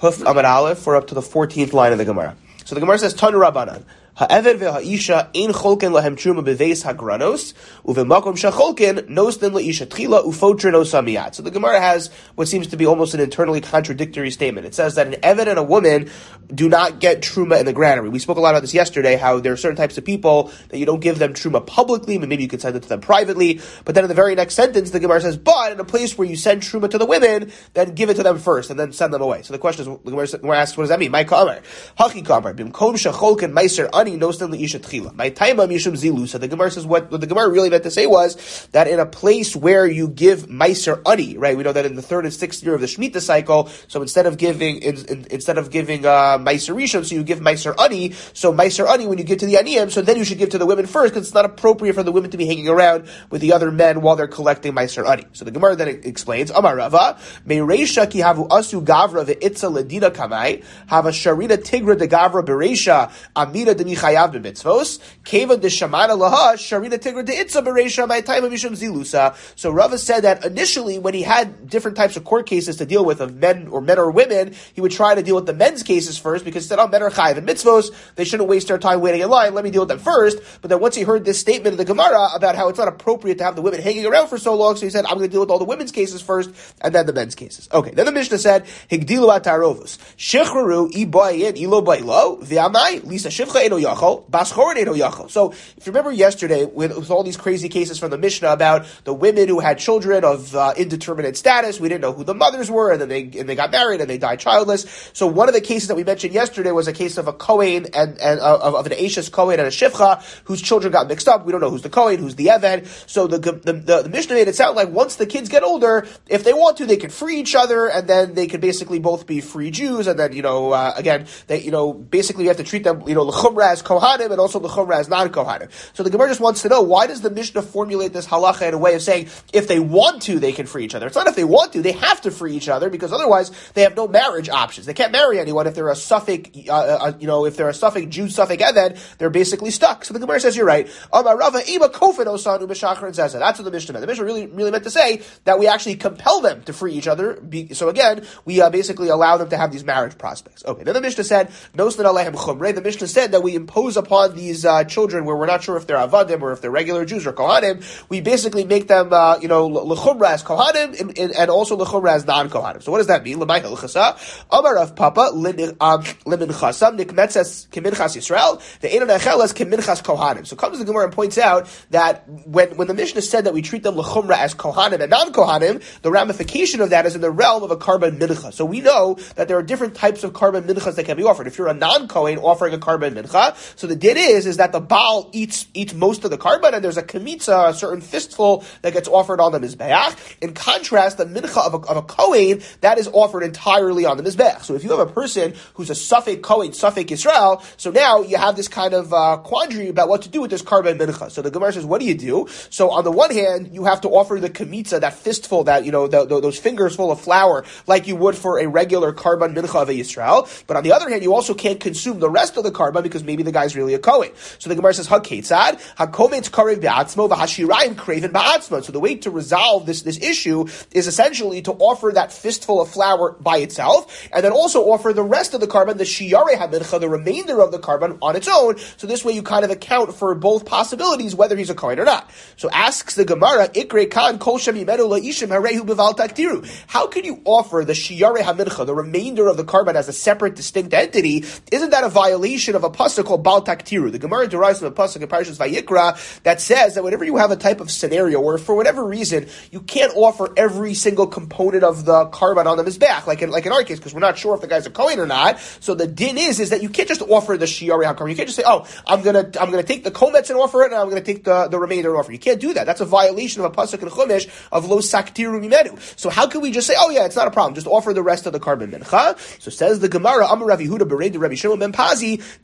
Huf Amar Aleph, we're up to the 14th line of the Gemara. So the Gemara says, Tanu Rabbanan, ha'eved ve'ha'isha ein cholken lahem truma beveis hagranos, uve'makom shacholken nosden la'isha tchila ufotrin osamiyat. So the Gemara has what seems to be almost an internally contradictory statement. It says that an eved and a woman do not get truma in the granary. We spoke a lot about this yesterday, how there are certain types of people that you don't give them truma publicly, but maybe you could send it to them privately. But then in the very next sentence, the Gemara says, but in a place where you send truma to the women, then give it to them first and then send them away. So the question is, the Gemara asks, what does that mean? My kamar, haki kamar, bimkom shacholken meiser ani nosden la'isha tchila. My taima mishum zilu. So the Gemara says, what the Gemara really meant to say was that in a place where you give meiser ani, right? We know that in the 3rd and 6th year of the Shemitah cycle, so instead of giving meiser rishon, so you give meiser ani. So meiser ani, when you give to the aniyim, so then you should give to the women first, because it's not appropriate for the women to be hanging around with the other men while they're collecting meiser ani. So the Gemara then explains, Amar Rava, Mereisha ki havu asu gavra ve'itza ledina kamai, hava sharina tigra de gavra bereisha amira de michayav b'mitzvos, keva de shamana laha sharina tigra de itza bereisha my time of mishum zilusa. So Rava said that initially, when he had different types of court cases to deal with of men or women, he would try to deal with the men's cases first, because he said, oh, men are chayav and mitzvos, they shouldn't waste their time waiting in line, let me deal with them first. But then once he heard this statement of the Gemara about how it's not appropriate to have the women hanging around for so long, so he said, I'm going to deal with all the women's cases first, and then the men's cases. Okay, then the Mishnah said, Higdilu atarovus, Shechraru ibayin ilo bailo, v'amai, lisa shivcha eno yachol, baschorin eno yachol. So, if you remember yesterday, with all these crazy cases from the Mishnah about the women who had children of indeterminate status, we didn't know who the mothers were, and then they got married, and they died childless. So one of the cases that we mentioned yesterday was a case of a Kohen and of an Ashes Kohen and a Shivcha whose children got mixed up. We don't know who's the Kohen, who's the Eved. So the Mishnah made it sound like once the kids get older, if they want to, they can free each other, and then they could basically both be free Jews, and then, again, they, basically we have to treat them, l'chumra as Kohanim, and also l'chumra as non-Kohanim. So the Gemara just wants to know, why does the Mishnah formulate this halacha in a way of saying, if they want to, they can free each other? It's not if they want to, they have to free each other, because otherwise they have no marriage options. They can't marry anyone if they're a Suffolk, if they're a Suffolk Jew, Suffolk Eved, they're basically stuck. So the Gemara says, you're right. Amar Rava, Ima Kofin Osanu B'Shachar and Zezah. That's what the Mishnah meant. The Mishnah really meant to say that we actually compel them to free each other. So again, we basically allow them to have these marriage prospects. Okay, then the Mishnah said, Nosnan Alehem Chumrei. The Mishnah said that we impose upon these children, where we're not sure if they're Avadim or if they're regular Jews or Kohanim, we basically make them, l'chumra as Kohanim and also l'chumra as non-Kohanim. So what does that mean? L'may hilchasa, Amar Rav Papa, l'minchasam nikmetzes keminchas Yisrael, ve'enon echelas keminchas Kohanim. So comes the Gemara and points out that when the Mishnah said that we treat them l'chumra as Kohanim and non-Kohanim, the ramification of that is in the realm of a karban mincha. So we know that there are different types of karban minchas that can be offered. If you're a non-Kohen offering a karban mincha, so the din is that the Baal eats most of the karban, and there's a kemitza, a certain fistful that gets offered on the mizbeach. In contrast, the mincha of a Kohen, that is offered entirely on the mizbeach. So if you have a person who's a Suffolk Kohen, Suffolk Yisrael, so now you have this kind of quandary about what to do with this karban mincha. So the Gemara says, what do you do? So on the one hand, you have to offer the kemitza, that fistful, that those fingers full of flour, like you would for a regular karban mincha of a Yisrael. But on the other hand, you also can't consume the rest of the karban because maybe the guy's really a Kohen. So the Gemara says, haketzad hakovetz karev be'atzmo v'hashirayim kreven ba'atzmo. So the way to resolve this issue is essentially to offer that fistful of flour by itself, and then also offer the rest of the karban, the shiyarei hamincha, the remainder of the karban, on its own. So this way you kind of account for both possibilities, whether he's a Kohen or not. So asks the Gemara, Ikre kan kol shemimenu la'ishim harehu b'val taktiru. How can you offer the shiyarei hamincha, the remainder of the karban, as a separate, distinct entity? Isn't that a violation of a pasuk called bal taktiru? The Gemara derives from a pasuk in Parashas Vayikra that says that whenever you have a type of scenario where, for whatever reason, you can't offer every single component of the karban on the mizbeach, like in our case, because we're not sure if the guy's a Kohen or not. So the din is that you can't just offer the shiyarei hakarban. You can't just say, oh, I'm gonna take the kometz and offer it, and I'm gonna take the remainder and offer it. You can't do that. That's a violation of a pasuk in Chumash of lo saktiru mimenu. So how can we just say, oh yeah, it's not a problem, just offer the rest of the karban mincha? So says the Gemara, Amar Rav Yehuda bereid Rabbi Shimon ben Pazi, the masik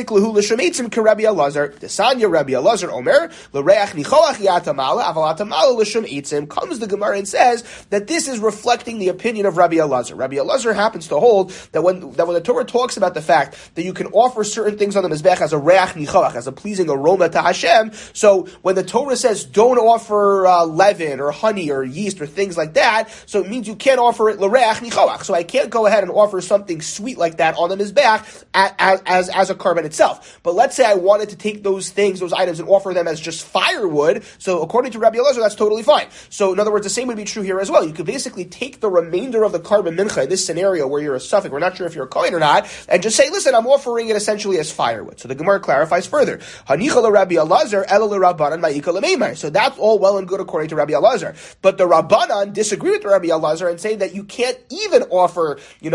Mafsik lehu l'shemetzim k'Rabbi Elazar. Desanya Rabbi Elazar Omer l'reach nichoach yatamala aval atamala l'shemetzim. Comes the Gemara and says that this is reflecting the opinion of Rabbi Elazar. Rabbi Elazar happens to hold that when the Torah talks about the fact that you can offer certain things on the mizbech as a reach nichoach, as a pleasing aroma to Hashem. So when the Torah says don't offer leaven or honey or yeast or things like that, so it means you can't offer it l'reach nichoach. So I can't go ahead and offer something sweet like that on the mizbech as a carbon itself. But let's say I wanted to take those items, and offer them as just firewood. So according to Rabbi Elazar, that's totally fine. So in other words, the same would be true here as well. You could basically take the remainder of the carbon mincha in this scenario where you're a suffix, we're not sure if you're a kohen or not, and just say, listen, I'm offering it essentially as firewood. So the Gemara clarifies further. Hanicha Rabbi Elazar, ela Rabbanan ma'ika l'meimar. So that's all well and good according to Rabbi Elazar. But the Rabbanan disagree with Rabbi Elazar and say that you can't even offer,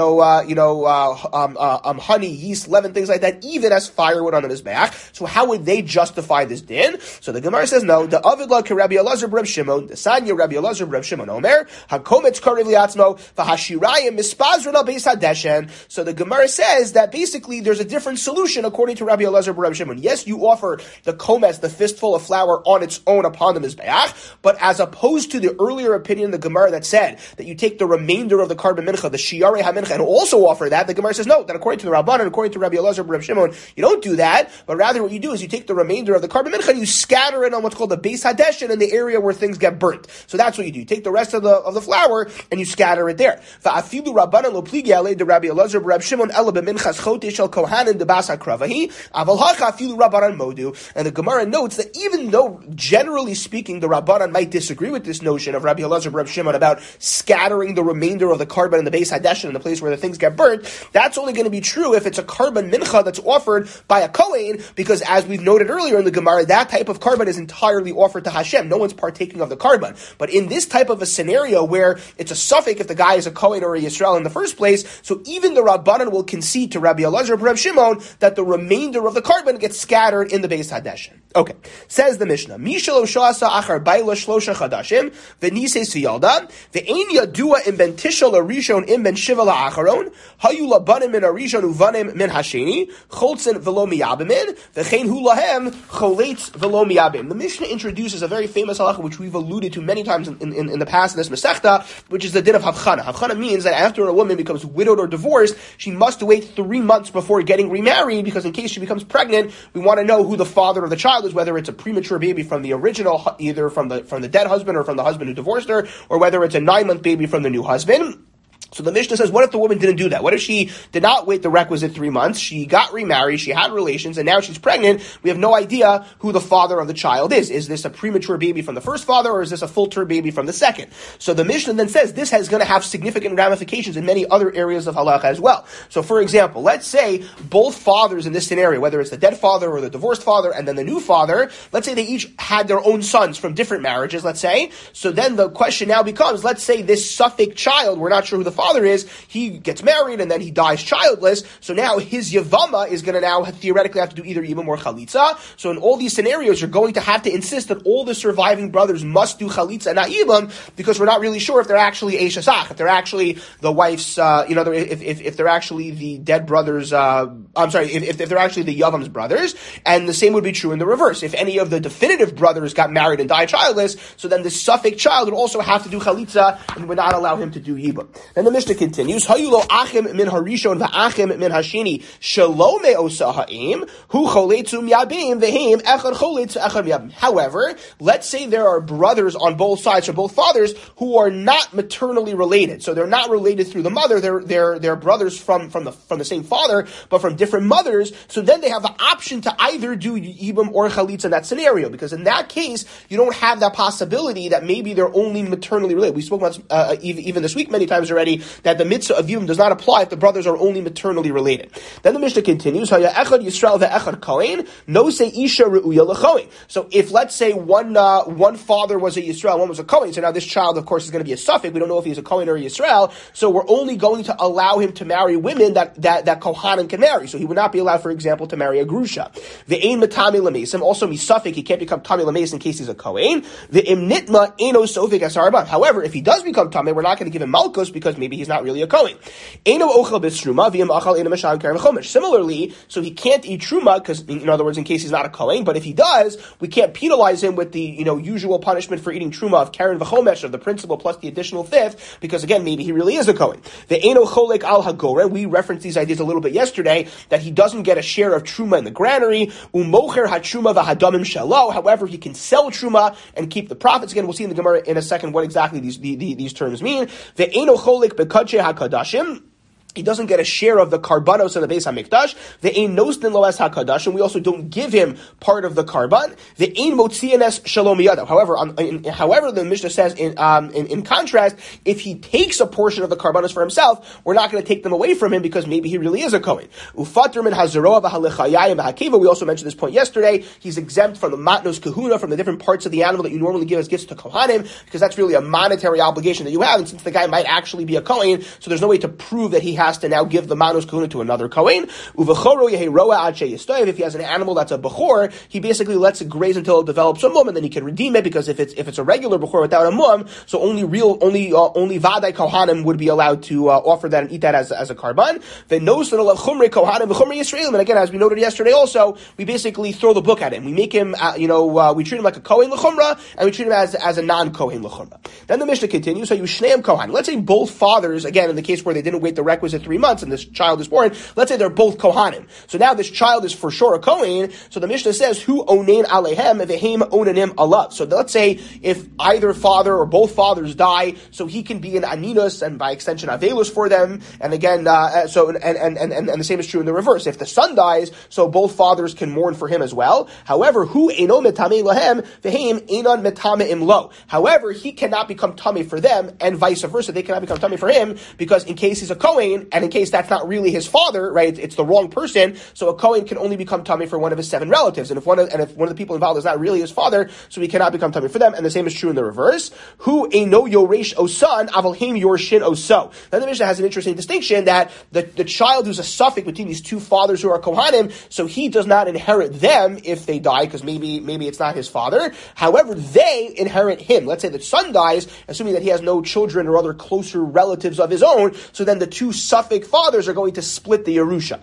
honey, yeast, leaven, things like that, even as firewood on the mizbeach. So how would they justify this din? So the Gemara says no. The avidla ke Rabbi Elazar b'Reb Shimon, the sanya Rabbi Elazar b'Reb Shimon Omer, hakometz karev liatzmo, v'hashirayim mispazron al beis hadeshen. So the Gemara says that basically there's a different solution according to Rabbi Elazar b'Reb Shimon. Yes, you offer the kometz, the fistful of flour, on its own upon the mizbeach, but as opposed to the earlier opinion of the Gemara that said that you take the remainder of the carbon mincha, the shiarei hamincha, and also offer that, the Gemara says no. That according to the Rabban and according to Rabbi Elazar b'Reb Shimon, you don't do that, but rather what you do is you take the remainder of the carbon mincha and you scatter it on what's called the beis hadeshen, in the area where things get burnt. So that's what you do. You take the rest of the flour and you scatter it there. Va'afilu Rabbanan lo pligi alei de Rabbi Elazar b'Reb Shimon ela b'minchas chote shel kohanim debas hakravahi aval hacha afilu Rabbanan modu. And the Gemara notes that even though generally speaking the Rabbanan might disagree with this notion of Rabbi Elazar b'Reb Shimon about scattering the remainder of the carbon in the beis hadeshen in the place where the things get burnt, that's only going to be true if it's a carbon mincha that's offered by a kohen, because as we've noted earlier in the Gemara, that type of carbon is entirely offered to Hashem. No one's partaking of the carbon. But in this type of a scenario where it's a suffix if the guy is a kohen or a Yisrael in the first place, so even the Rabbanan will concede to Rabbi Elazar b'Reb Shimon that the remainder of the carbon gets scattered in the beis hadeshen. Okay, says the Mishnah, Mishalo shasa achar baila shlosha chadashim v'nises v'yalda v'ein yadua im ben tishal arishon im ben shiva la'acharon hayu labanim min arishon uvanim min hasheni choltzen v'lo miyabimin v'chein hu lahem choletz v'lo miyabim. The Mishnah introduces a very famous halacha which we've alluded to many times in the past in this Masechta, which is the din of havchana. Havchana means that after a woman becomes widowed or divorced, she must wait 3 months before getting remarried, because in case she becomes pregnant, we want to know who the father of the child is, whether it's a premature baby from the original, either from the dead husband or from the husband who divorced her, or whether it's a 9-month baby from the new husband. So the Mishnah says, what if the woman didn't do that? What if she did not wait the requisite 3 months? She got remarried, she had relations, and now she's pregnant. We have no idea who the father of the child is. Is this a premature baby from the first father, or is this a full-term baby from the second? So the Mishnah then says this is going to have significant ramifications in many other areas of halacha as well. So for example, let's say both fathers in this scenario, whether it's the dead father or the divorced father and then the new father, let's say they each had their own sons from different marriages, let's say. So then the question now becomes, let's say this suffix child, we're not sure who the father is, he gets married and then he dies childless, so now his Yavama is going to now theoretically have to do either Yibam or Chalitza. So in all these scenarios, you're going to have to insist that all the surviving brothers must do Chalitza and not Yibam, because we're not really sure if they're actually Eishasach, if they're actually the wife's, if they're actually the dead brothers, if they're actually the Yavam's brothers, and the same would be true in the reverse. If any of the definitive brothers got married and died childless, so then the suffix child would also have to do Chalitza and would not allow him to do Yibam. Then the Mishnah continues, Hayulo achim min harishon va'achim min hashini shalom me'osa ha'im hu choletzum yabim v'heim echad choletz echad yabim. However, let's say there are brothers on both sides, or both fathers, who are not maternally related. So they're not related through the mother. They're brothers from the same father, but from different mothers. So then they have the option to either do Yibam or Chalitza in that scenario, because in that case, you don't have that possibility that maybe they're only maternally related. We spoke about even this week many times already that the mitzvah of Yibam does not apply if the brothers are only maternally related. Then the Mishnah continues, Haya echad Yisrael ve'echad Kohen, no se isha re'uya lechohen. So if, let's say, one father was a Yisrael, one was a Kohen, so now this child, of course, is going to be a suffix. We don't know if he's a Kohen or a Yisrael, so we're only going to allow him to marry women that Kohanim can marry. So he would not be allowed, for example, to marry a Grusha. Ve'ein matami lamesim, also misafik, he can't become tami lames in case he's a Kohen. Ve'im nitma eno sofik asarban. However, if he does become tami, we're not going to give him malchus, because maybe he's not really a Kohen. Similarly, so he can't eat truma because, in other words, in case he's not a Kohen, but if he does, we can't penalize him with the usual punishment for eating truma of keren v'chomesh, of the principal plus the additional fifth, because again, maybe he really is a Kohen. The eno cholek al hagore, we referenced these ideas a little bit yesterday, that he doesn't get a share of truma in the granary. Umocher hatruma v'hadamim shelo. However, he can sell truma and keep the profits. Again, we'll see in the Gemara in a second what exactly these terms mean. The eno cholek bekadshei hakadashim. He doesn't get a share of the karbanos in the Beis HaMikdash. The ein nostin loes hakadash, and we also don't give him part of the karban. The ein motzianes shalom yadav. However, the Mishnah says in contrast, if he takes a portion of the karbanos for himself, we're not going to take them away from him because maybe he really is a kohen. Ufater min hazaroa v'halechayayim v'hakeva. We also mentioned this point yesterday. He's exempt from the matnos kahuna, from the different parts of the animal that you normally give as gifts to kohanim, because that's really a monetary obligation that you have. And since the guy might actually be a kohen, so there's no way to prove that he has to now give the manos kahuna to another kohen. If he has an animal that's a bechor, he basically lets it graze until it develops a mum, and then he can redeem it, because if it's a regular bechor without a mum, so only vadai kohanim would be allowed to offer that and eat that as a karban. And again, as we noted yesterday, also we basically throw the book at him. We make him, we treat him like a kohen l'chumra, and we treat him as a non-kohen l'chumra. Then the Mishnah continues. So you shneim kohan. Let's say both fathers, again in the case where they didn't wait the requisite 3 months and this child is born, let's say they're both kohanim. So now this child is for sure a kohen. So the Mishnah says, "Hu onein alehem vehem onanim alav." So let's say if either father or both fathers die, so he can be an aninus and by extension avelus for them. And again, and the same is true in the reverse. If the son dies, so both fathers can mourn for him as well. However, hu eno metame lahem vehem enon metame imlo. However, he cannot become tummy for them, and vice versa. They cannot become tummy for him, because in case he's a kohen, and in case that's not really his father, right, it's the wrong person, so a kohen can only become tummy for one of his 7 relatives, and if one of the people involved is not really his father, so he cannot become tummy for them. And the same is true in the reverse. Hu eino yoresh osan avalhim yorshin oso. Then the Mishnah has an interesting distinction that the child who's a suffix between these two fathers who are kohanim, so he does not inherit them if they die, because maybe it's not his father. However, they inherit him. Let's say the son dies, assuming that he has no children or other closer relatives of his own, so then the two suffix fathers are going to split the Yerusha.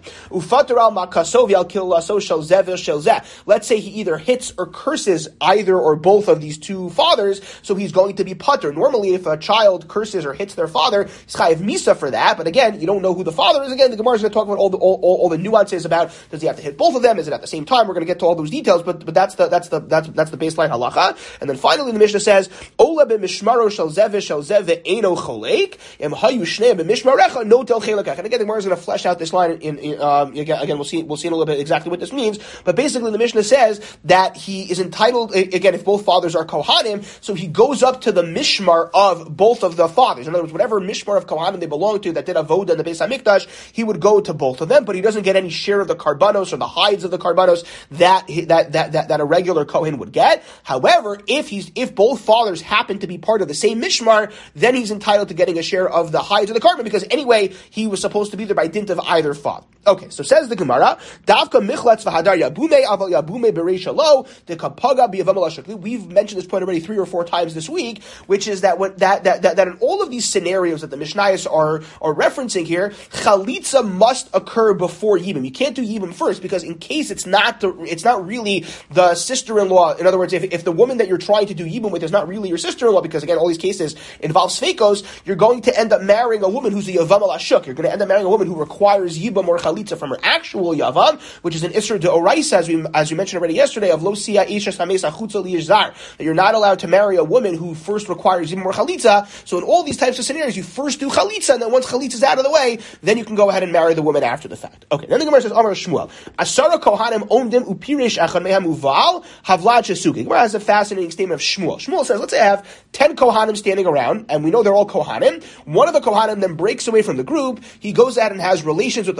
Let's say he either hits or curses either or both of these two fathers, so he's going to be putter. Normally, if a child curses or hits their father, he's chayiv misa for that, but again, you don't know who the father is. Again, the Gemara is going to talk about all the nuances about, does he have to hit both of them? Is it at the same time? We're going to get to all those details, but that's the baseline halacha. And then finally, the Mishnah says, Ola b'mishmaro shel zeh shel zeh ve'eno cholek, em hayu shnei b'mishmarecha no tel chelekach. And again, the Gemara is going to flesh out this line again, we'll see in a little bit exactly what this means, but basically the Mishnah says that he is entitled, again, if both fathers are kohanim, so he goes up to the mishmar of both of the fathers. In other words, whatever mishmar of kohanim they belong to that did avoda in the Beis HaMikdash, he would go to both of them, but he doesn't get any share of the karbanos or the hides of the karbanos that a regular kohen would get. However, if both fathers happen to be part of the same mishmar, then he's entitled to getting a share of the hides of the karban, because anyway, he was supposed to be there by dint of either father. Okay, so says the Gemara, Davka michlatz v'hadar yabume aval yabume bereisha lo dekapaga biyavam alashakli. We've mentioned this point already 3 or 4 times this week, which is that that in all of these scenarios that the Mishnayos are referencing here, chalitza must occur before yibum. You can't do yibum first, because in case it's not really the sister-in-law. In other words, if the woman that you're trying to do yibum with is not really your sister-in-law, because again, all these cases involve sveikos, you're going to end up marrying a woman who's a yavam alashuk. You're going to end up marrying a woman who requires yibum or chalitza from her actual yavam, which is an isser de oraisa, as we mentioned already yesterday, of lo siya isha samesa chutza liyizar, that you're not allowed to marry a woman who first requires yibum or chalitza. So in all these types of scenarios, you first do chalitza, and then once chalitza is out of the way, then you can go ahead and marry the woman after the fact. Okay, then the Gemara says, Amar Shmuel, Asara kohanim omdim upirish achan meham uval havlad shesuki. The Gemara has a fascinating statement of Shmuel. Shmuel says, let's say I have 10 kohanim standing around, and we know they're all kohanim. One of the kohanim then breaks away from the group. He goes out and has relations with a woman,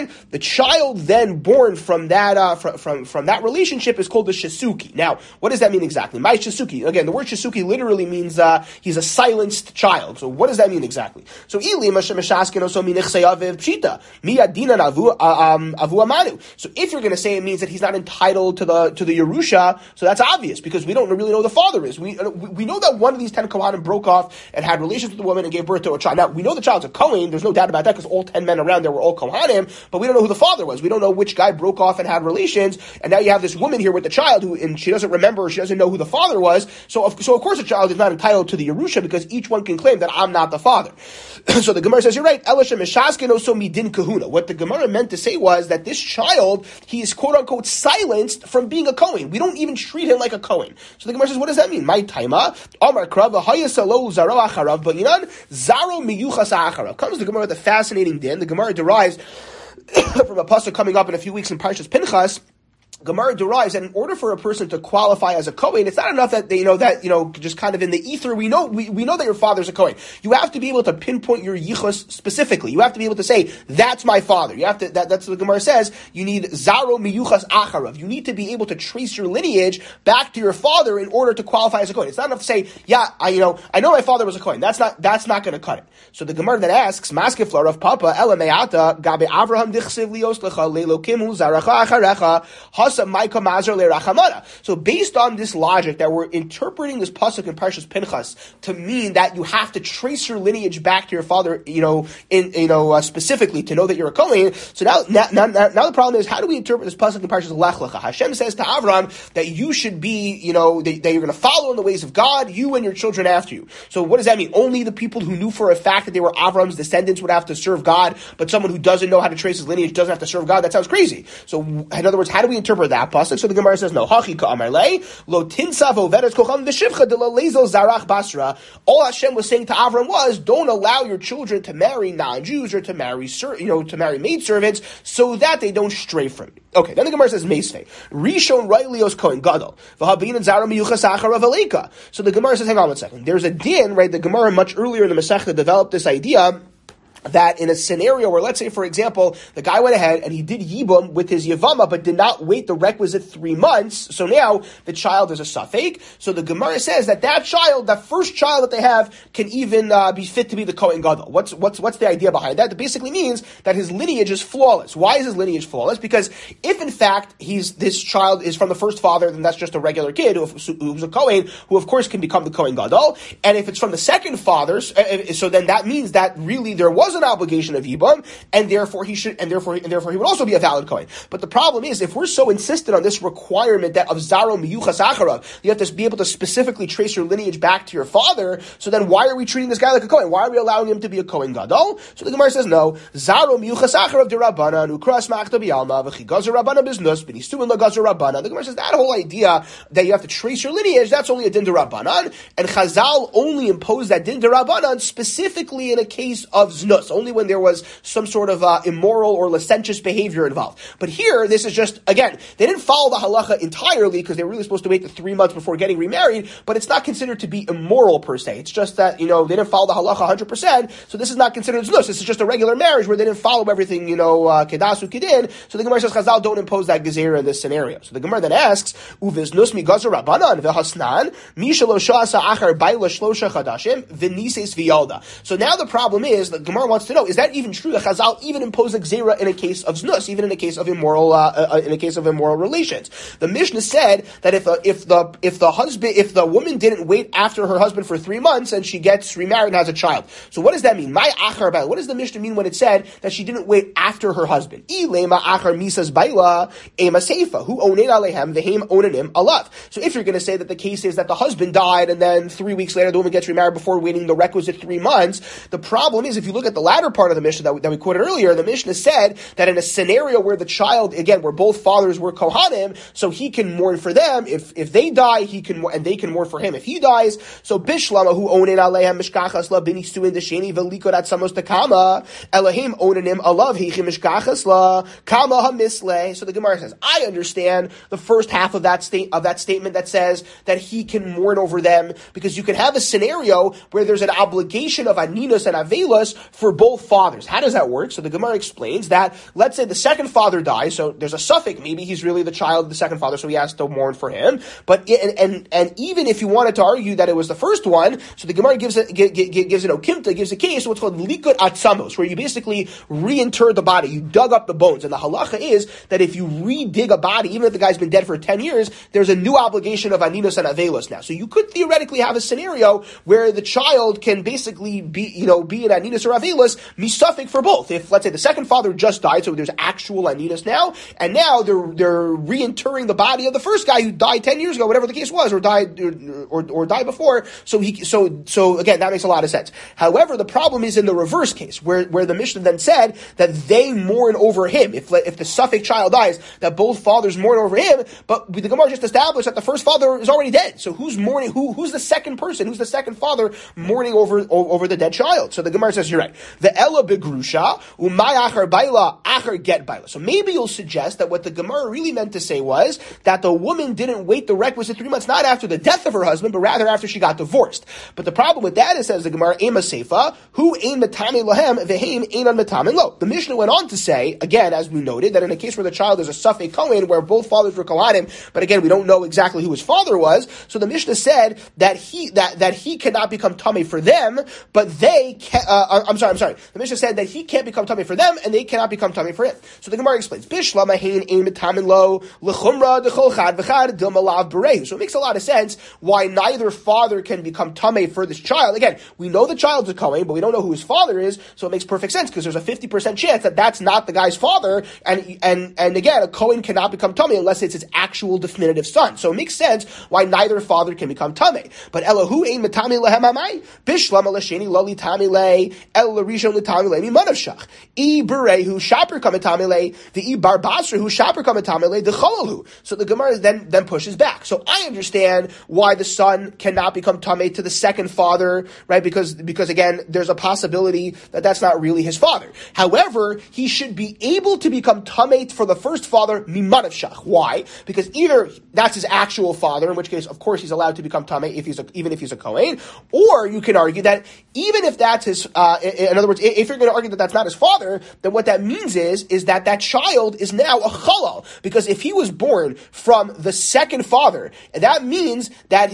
Kohen, the child then born from that from that relationship is called the Shisuki. Now, what does that mean exactly? My Shisuki. Again, the word Shisuki literally means he's a silenced child. So what does that mean exactly? So Ili Mashaskin also minichsayaviv pshita miyadinan avu amanu. So if you're going to say it means that he's not entitled to the Yerusha, so that's obvious because we don't really know who the father is. We know that one of these 10 Kohanim broke off and had relations with the woman and gave birth to a child. Now we know the child's a Kohen. There's no doubt about that because all 10 men around there were all Kohanim, but we don't know who the father was. We don't know which guy broke off and had relations. And now you have this woman here with the child and she doesn't remember, she doesn't know who the father was. So of course the child is not entitled to the Yerusha because each one can claim that I'm not the father. So the Gemara says, you're right. Elisha Meshaskin also midin kahuna. What the Gemara meant to say was that this child, he is quote unquote silenced from being a Kohen. We don't even treat him like a Kohen. So the Gemara says, what does that mean? My taima, Amar Krava, Hayasalo Zaro Acharav, Ba'inan, Zaro Miyuchas Acharav. Comes the Gemara with a fascinating din. The Gemara derives from a pasuk coming up in a few weeks in Parshas Pinchas. Gemara derives that in order for a person to qualify as a Kohen, it's not enough that just kind of in the ether, we know that your father's a Kohen. You have to be able to pinpoint your yichus specifically. You have to be able to say, that's my father. You have to, that's what the Gemara says. You need Zaro Miyuchas Acharav. You need to be able to trace your lineage back to your father in order to qualify as a Kohen. It's not enough to say, yeah, I know my father was a Kohen. That's not going to cut it. So the Gemara then asks, Maskeflar of Papa, Ela Me'ata, Gabe Avraham Dichsiv Lios Lecha, Leilokim Hu Zaracha Acharecha, so based on this logic that we're interpreting this pasuk in Parshas Pinchas to mean that you have to trace your lineage back to your father, specifically to know that you're a Kohen. So now the problem is, how do we interpret this pasuk in Parshas Lech Lecha? Hashem says to Avram that you should be, that you're going to follow in the ways of God, you and your children after you. So what does that mean? Only the people who knew for a fact that they were Avram's descendants would have to serve God, but someone who doesn't know how to trace his lineage doesn't have to serve God? That sounds crazy. So in other words, how do we interpret that pasuk? So the Gemara says, no, hachi ka'amar lei, lo tinsav overes kocham v'shivcha de la lezel zarach basra. All Hashem was saying to Avram was, don't allow your children to marry non-Jews or to marry maidservants so that they don't stray from you. Okay, then the Gemara says, meisvei, rishon ra'ilios kohen gadol, v'habin and zara miyuchas acharav aleika. So the Gemara says, hang on one second. There's a din, right? The Gemara much earlier in the Masechta developed this idea that in a scenario where, let's say, for example, the guy went ahead and he did Yibum with his Yavama, but did not wait the requisite 3 months, so now the child is a Safek. So the Gemara says that child, that first child that they have, can even be fit to be the Kohen Gadol. What's the idea behind that? That basically means that his lineage is flawless. Why is his lineage flawless? Because if in fact this child is from the first father, then that's just a regular kid who's a Kohen, who of course can become the Kohen Gadol. And if it's from the second father, so then that means that really there was an obligation of Yibam, and therefore he would also be a valid Kohen. But the problem is, if we're so insistent on this requirement that of Zaro Miyuchas Acharav, you have to be able to specifically trace your lineage back to your father, so then why are we treating this guy like a Kohen? Why are we allowing him to be a Kohen Gadol? So the Gemara says, no, Zaro Miyuchas Acharav de Rabbanan, Ukras Machta B'Yalma, V'chigazer Rabbanan Biznus, B'Nistuin Lagazer Rabbanan. The Gemara says that whole idea that you have to trace your lineage, that's only a din de Rabbanan, and Chazal only imposed that din de Rabbanan specifically in a case of Znus, only when there was some sort of immoral or licentious behavior involved. But here, this is just, again, they didn't follow the halacha entirely because they were really supposed to wait the 3 months before getting remarried, but it's not considered to be immoral per se. It's just that, they didn't follow the halacha 100%, so this is not considered znus. This is just a regular marriage where they didn't follow everything, kedasu kedin. So the Gemara says, Chazal don't impose that gezerah in this scenario. So the Gemara then asks, uviznus mi gazer rabbanan v'hasnan, mi shelo sha'asa achar bayla shlosha chadashim, v'nises v'yalda. So now the problem is, the Gemara wants to know, is that even true that Chazal even impose a gzera in a case of znus, even in a case of immoral relations? The Mishnah said that if the woman didn't wait after her husband for 3 months and she gets remarried and has a child, so what does that mean? My achar baila. What does the Mishnah mean when it said that she didn't wait after her husband? Ilema achar misas baila ema seifa who onen alehem vehem onenim alav. So if you're going to say that the case is that the husband died and then 3 weeks later the woman gets remarried before waiting the requisite 3 months, the problem is if you look at the latter part of the Mishnah that we quoted earlier, the Mishnah said that in a scenario where the child, again, where both fathers were Kohanim, so he can mourn for them. If they die, he can, and they can mourn for him if he dies. So Bishlama, who onen alehem mishkachas la binisuin desheni velikod at samos takama Elohim onenim alav heichi mishkachas la kama hamisle. So the Gemara says, I understand the first half of that statement that says that he can mourn over them, because you can have a scenario where there's an obligation of aninus and avelos for for both fathers. How does that work? So the Gemara explains that, let's say the second father dies, so there's a suffix, maybe he's really the child of the second father, so he has to mourn for him. But and even if you wanted to argue that it was the first one, so the Gemara gives an okimta, gives a case, what's called likut atzamos, where you basically reinterred the body, you dug up the bones. And the halacha is that if you re-dig a body, even if the guy's been dead for 10 years, there's a new obligation of aninos and avelos now. So you could theoretically have a scenario where the child can basically be an aninos or avelos, misafik for both. If, let's say, the second father just died, so there's actual aninos now, and now they're reinterring the body of the first guy who died 10 years ago, whatever the case was, or died before. So again, that makes a lot of sense. However, the problem is in the reverse case, where the Mishnah then said that they mourn over him. If the suffix child dies, that both fathers mourn over him, but the Gemara just established that the first father is already dead. So who's mourning? Who's the second person? Who's the second father mourning over the dead child? So the Gemara says, you're right. The ella begrusha umay achar baila achar get baila. So maybe you'll suggest that what the Gemara really meant to say was that the woman didn't wait the requisite 3 months, not after the death of her husband, but rather after she got divorced. But the problem with that is, says the Gemara, ema seifa, who ein metame lahem veheim ein on metame lo. The Mishnah went on to say, again, as we noted, that in a case where the child is a Safek Kohen, where both fathers were Kohanim, but again, we don't know exactly who his father was, so the Mishnah said that he cannot become Tameh for them, but they can, I'm sorry. The Mishnah said that he can't become Tameh for them, and they cannot become Tameh for him. So the Gemara explains, Bishla Mahin ein metamin lo, l'chumra d'chol chad v'chad d'malav berehu. So it makes a lot of sense why neither father can become Tameh for this child. Again, we know the child's a Kohen, but we don't know who his father is, so it makes perfect sense, because there's a 50% chance that that's not the guy's father, and again, a Kohen cannot become Tameh unless it's his actual definitive son. So it makes sense why neither father can become Tameh. But Elahu ein metame lehem amai, bishlam alasheni lo litame le, el larishon litame le mimanav shach. I berehu shaper kametame le, the I barbasra who shaper kametame le, the cholalu. So the Gemara then pushes back. So I understand why the son cannot become Tameh to the second father, right? Because again, there's a possibility that that's not really his father. However, he should be able to become Tameh for the first father, mimanav shach. Why? Because either that's his actual father, in which case, of course, he's allowed to become Tameh even if he's a Kohen, or you can argue that even if that's his, in other words, if you're going to argue that that's not his father, then what that means is that child is now a Chalal, because if he was born from the second father, that means that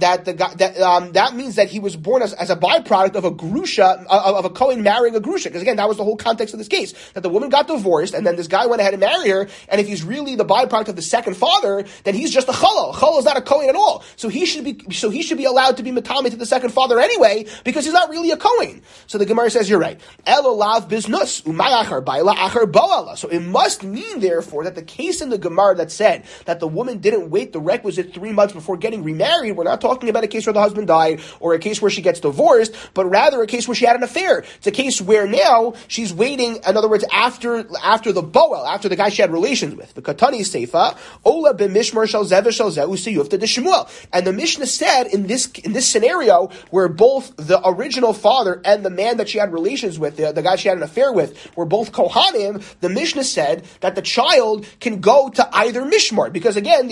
means that he was born as a byproduct of a grusha, of a Kohen marrying a grusha, because again, that was the whole context of this case, that the woman got divorced, and then this guy went ahead and married her, and if he's really the byproduct of the second father, then he's just a Chalal. Chalal is not a Kohen at all. So he should be allowed to be Matame to the second father anyway, because he's not really a Kohen. So the Gemara says, you're right. Elolav biznus, umayachar baila achar boala. So it must mean, therefore, that the case in the Gemara that said that the woman didn't wait the requisite 3 months before getting remarried, we're not talking about a case where the husband died, or a case where she gets divorced, but rather a case where she had an affair. It's a case where now she's waiting, in other words, after the boel, after the guy she had relations with. The Katani Seifa, Ola b'mishmar shel zeh v'shel zeh usiyufta de Shmuel. And the Mishnah said in this scenario where both the original father and the man that she had relations with, the guy she had an affair with, were both Kohanim, the Mishnah said that the child can go to either mishmar, because again,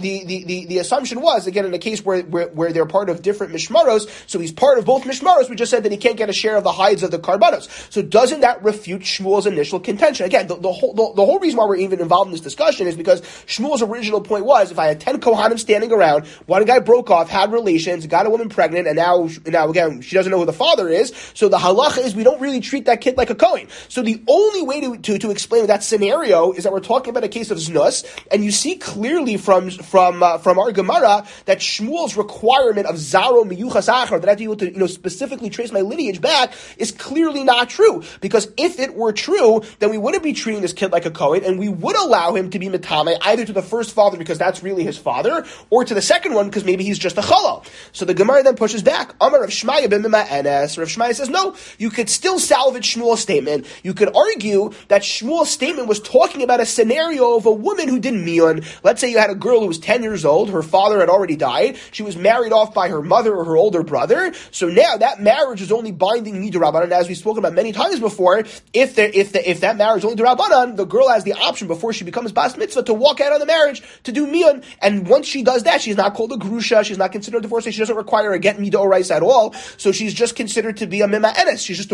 the assumption was, again, in a case where they're part of different mishmaros, so he's part of both mishmaros, we just said that he can't get a share of the hides of the karbanos. So doesn't that refute Shmuel's initial contention? Again, the whole reason why we're even involved in this discussion is because Shmuel's original point was, if I had 10 Kohanim standing around, one guy broke off, had relations, got a woman pregnant, and now again, she doesn't know who the father is, so the halacha is we don't really treat that kid like a Kohen. So the only way to explain that scenario is that we're talking about a case of znus, and you see clearly from our Gemara that Shmuel's requirement of zaro miyuchas achar, that I have to be able to specifically trace my lineage back, is clearly not true. Because if it were true, then we wouldn't be treating this kid like a Kohen, and we would allow him to be metame either to the first father because that's really his father, or to the second one because maybe he's just a chalal. So the Gemara then pushes back. Amar Rav Shmaya ben Mima'anes. Rav Shmaya says, no, you could still salvage Shmuel's statement. You could argue that Shmuel's statement was talking about a scenario of a woman who did miyun. Let's say you had a girl who was 10 years old, her father had already died, she was married off by her mother or her older brother, so now that marriage is only binding midirabanan, and as we've spoken about many times before, if that marriage is only dirabanan, the girl has the option before she becomes bas mitzvah to walk out on the marriage, to do miyun, and once she does that, she's not called a grusha, she's not considered a divorcee, she doesn't require a get midorais at all, so she's just considered to be a mima'enes, she's just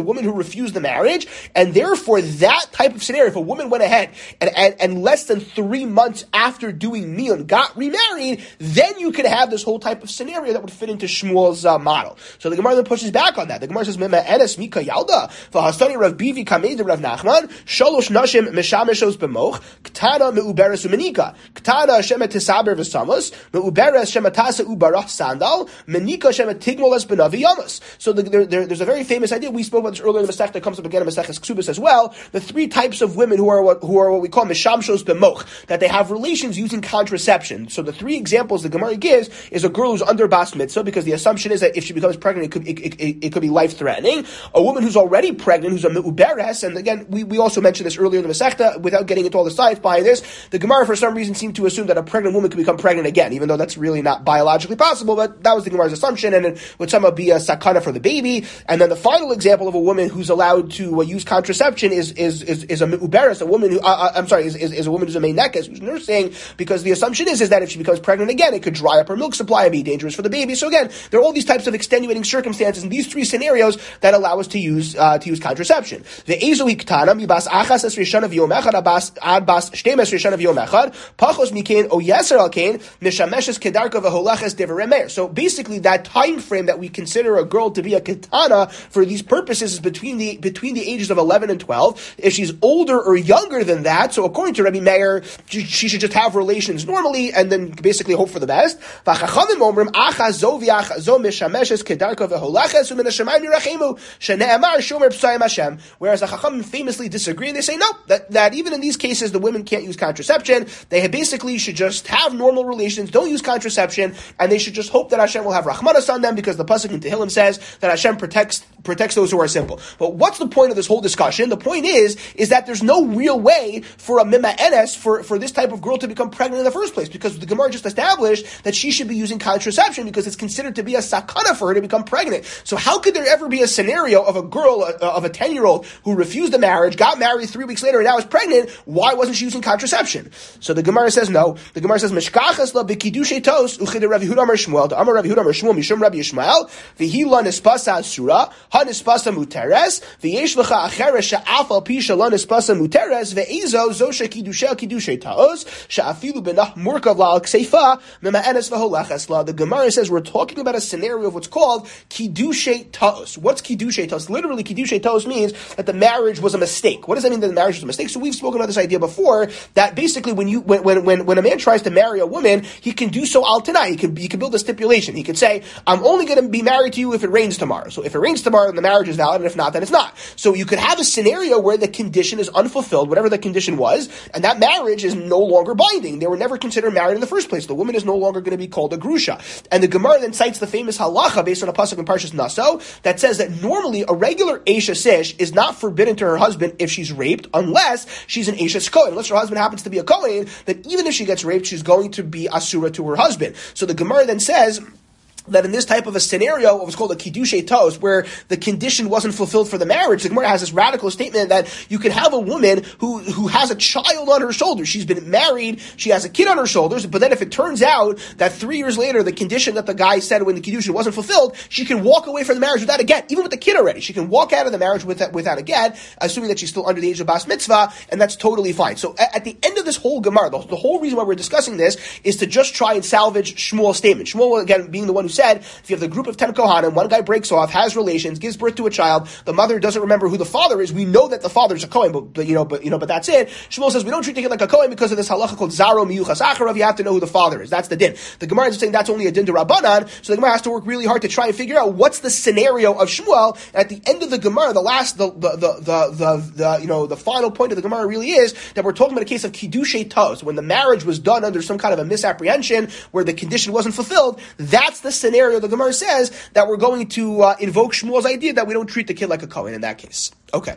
a woman who refused the marriage, and therefore that type of scenario, if a woman went ahead and less than 3 months after doing miyun got remarried, then you could have this whole type of scenario that would fit into Shmuel's model. So the Gemara then pushes back on that. The Gemara says, "Mema enes mika yalda v'hastani Rav Bivi kamei de Rav Nachman shalosh nashim meshameshos b'moch ktana meuberes umenika ktana shemet tisaber v'samos meuberes shemet tasa ubarach sandal menika shemet tigmolas benavi yamas." So there's a very famous idea. We spoke about this earlier in the Masechta. That comes up again in Maseches Ksubas as well. The 3 types of women who are what we call meshamshos b'moch, that they have relations using contraception. So the 3 examples the Gemara gives is a girl who's under bas mitzvah, because the assumption is that if she becomes pregnant, it could be life threatening. A woman who's already pregnant, who's a meuberes, and again we also mentioned this earlier in the Masechta without getting into all the science behind this. The Gemara for some reason seemed to assume that a pregnant woman could become pregnant again, even though that's really not biologically possible. But that was the Gemara's assumption, and it would somehow be a sakana for the baby. And then the final example of a woman who's allowed to use contraception is a meuberes, a woman who is a woman who's a meinekes, who's nursing, because the assumption is that if she becomes pregnant again, it could dry up her milk supply and be dangerous for the baby. So again, there are all these types of extenuating circumstances in these 3 scenarios that allow us to use contraception. The ezo hiktana mibas achas es rishon of yom echad ad bas shtemes rishon of yom echad pachos mikain o yeser al kain mishameshes kedarka v'holeches devarei meir. So basically, that time frame that we consider a girl to be a ketana for these purposes is between the ages of 11 and 12. If she's older or younger than that, so according to Rabbi Meir, she should just have relations normally and then basically hope for the best. V'chachamim omrim achas zo v'achas zo mishameshes kedarka v'holeches u'min hashemayim yirachemu shene'emar shomer p'sayim Hashem. Whereas the Chachamim famously disagree, and they say no, that even in these cases the women can't use contraception. They basically should just have normal relations, don't use contraception, and they should just hope that Hashem will have Rachmanas on them, because the pasuk in Tehillim says that Hashem protects those who are simple. But what's the point of this whole discussion? The point is that there's no real way for a mima enes, for this type of girl to become pregnant in the first place, because the Gemara just established that she should be using contraception because it's considered to be a sakana for her to become pregnant. So how could there ever be a scenario of a girl, of a 10-year-old who refused the marriage, got married 3 weeks later, and now is pregnant? Why wasn't she using contraception? So the Gemara says no. The Gemara says mishkachas la b'kiddushay tos uchid Rav Yehuda Amar Shmuel. The Amar Rav Yehuda Amar Shmuel mishum Rabbi Yishmael v'hi la nispasa asura ha nispasa muteres v'yesh l'cha acheres she'af al pi shela nispasa muteres ve'ezo zo shekiddushay tos she'afilu benach murkav la al kseifa mema enes v'holachas la. The Gemara says we're talking about a scenario of what's called kiddushay tos. What's kiddushay tos? Literally, kiddushay tos means that the marriage was a mistake. What does that mean, that the marriage was a mistake? So we've spoken about this idea before, that basically when a man tries to marry a woman, he can do so al tanai. He can build a stipulation. He could say, I'm only going to be married to you if it rains tomorrow. So if it rains tomorrow, then the marriage is valid, and if not, then it's not. So you could have a scenario where the condition is unfulfilled, whatever the condition was, and that marriage is no longer binding. They were never considered married in the first place. The woman is no longer going to be called a grusha. And the Gemara then cites the famous halacha based on a pasuk in Parshas Naso that says that normally a regular Eisha Sish is not forbidden to her husband if she's raped, unless she's an Eisha Kohen. Unless her husband happens to be a Kohen, then even if she gets raped, she's going to be asura to her husband. So the Gemara then says that in this type of a scenario, what's called a kiddushay tos, where the condition wasn't fulfilled for the marriage, the Gemara has this radical statement that you can have a woman who has a child on her shoulders. She's been married, she has a kid on her shoulders, but then if it turns out that 3 years later, the condition that the guy said when the kiddushin wasn't fulfilled, she can walk away from the marriage without a get, even with the kid already. She can walk out of the marriage without a get, assuming that she's still under the age of bas mitzvah, and that's totally fine. So at the end of this whole Gemara, the whole reason why we're discussing this is to just try and salvage Shmuel's statement. Shmuel, again, being the one who said, if you have the group of 10 Kohanim, one guy breaks off, has relations, gives birth to a child, the mother doesn't remember who the father is, we know that the father is a Kohen, but that's it. Shmuel says, we don't treat the kid like a Kohen because of this halacha called Zaro Miyuchas Acharav, you have to know who the father is. That's the din. The Gemara is saying that's only a din to Rabbanan, so the Gemara has to work really hard to try and figure out what's the scenario of Shmuel. At the end of the Gemara, the final point of the Gemara really is that we're talking about a case of kiddushay tos, when the marriage was done under some kind of a misapprehension, where the condition wasn't fulfilled. That's the scenario the Gemara says that we're going to invoke Shmuel's idea that we don't treat the kid like a Kohen in that case. Okay.